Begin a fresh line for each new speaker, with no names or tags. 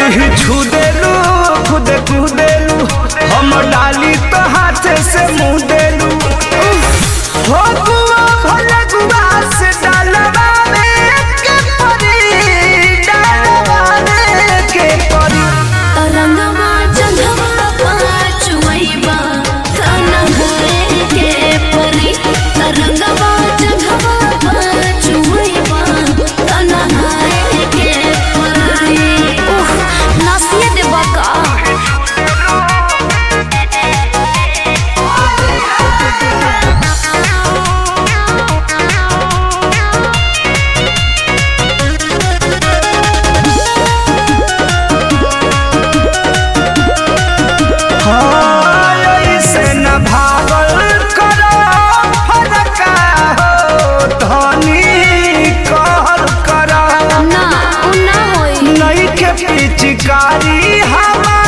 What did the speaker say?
ही छू देलू खुद कूदेलू हम डाली तो हाथ से मुँह देलू हो गुआ भले गुआ से डालवा के परी डालवा के परी
तरंगवा जंघवा पाचुइबा खाना होए के परी तरंगवा जंघवा पाचुइबा खाना होए के परी ओह नासिए देबा का
पिचकारी हवा